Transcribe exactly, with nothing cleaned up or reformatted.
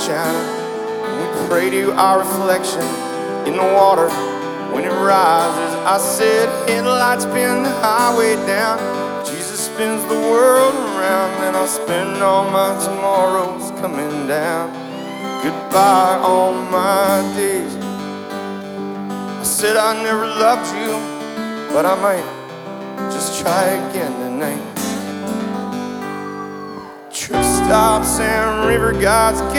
shining. And we pray to our reflection in the water when it rises. I said, headlights spin the highway down, Jesus spins the world around, and I'll spend all my tomorrows coming down. Goodbye all my days. I said I never loved you, but I might just try again tonight. Truck stops and river gods.